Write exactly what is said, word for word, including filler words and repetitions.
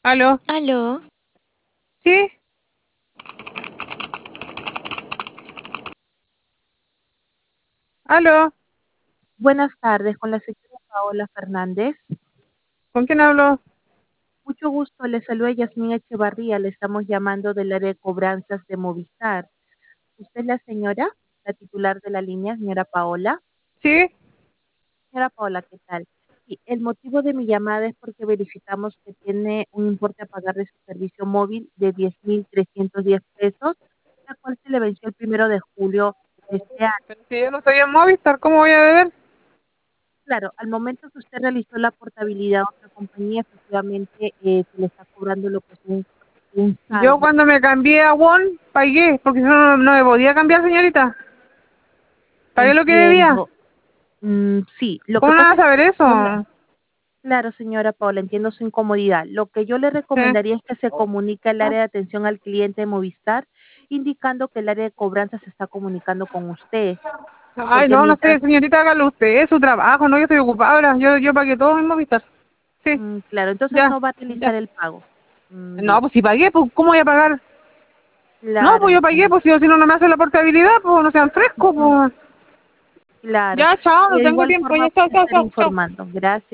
Aló, Aló, ¿sí? Aló, buenas tardes con la señora Paola Fernández. ¿con quién hablo? Mucho gusto, le saluda Yasmín Echevarría, le estamos llamando del área de cobranzas de Movistar. ¿Usted es la señora, la titular de la línea, señora Paola? ¿Sí? Señora Paola, ¿qué tal? Sí, el motivo de mi llamada es porque verificamos que tiene un importe a pagar de su servicio móvil de diez mil trescientos diez pesos, la cual se le venció el primero de julio de este año. Pero si yo no estoy en Movistar, ¿cómo voy a beber? Claro, al momento que usted realizó la portabilidad a otra compañía, efectivamente eh, se le está cobrando lo que es un, un Yo cargo. cuando me cambié a Won, pagué, porque si no, no no me podía cambiar, señorita. Pagué lo que debía. Entiendo. Mm, sí, lo que ¿Cómo no pasa vas es a que, saber eso? yo le- claro, señora Paula, entiendo su incomodidad. Lo que yo le Sí. recomendaría es que se comunique al área de atención al cliente de Movistar, indicando que el área de cobranza se está comunicando con usted, Ay, porque no, no sé, mientras, señorita, hágalo usted, es su trabajo, no, yo estoy ocupada ahora. Yo, yo pagué todo en Movistar. Sí, mm, claro, entonces ya, no va a ya. realizar el pago. Mm, No, bien, pues si pagué, pues ¿cómo voy a pagar? No, claro, pues yo pagué, entiendo. pues si, si no, no me hace la portabilidad, pues no sean frescos, Ujú, pues. claro. Ya, chao, no De tengo igual tiempo, forma, ya, voy chao, a chao, estar chao, chao. informando. Gracias.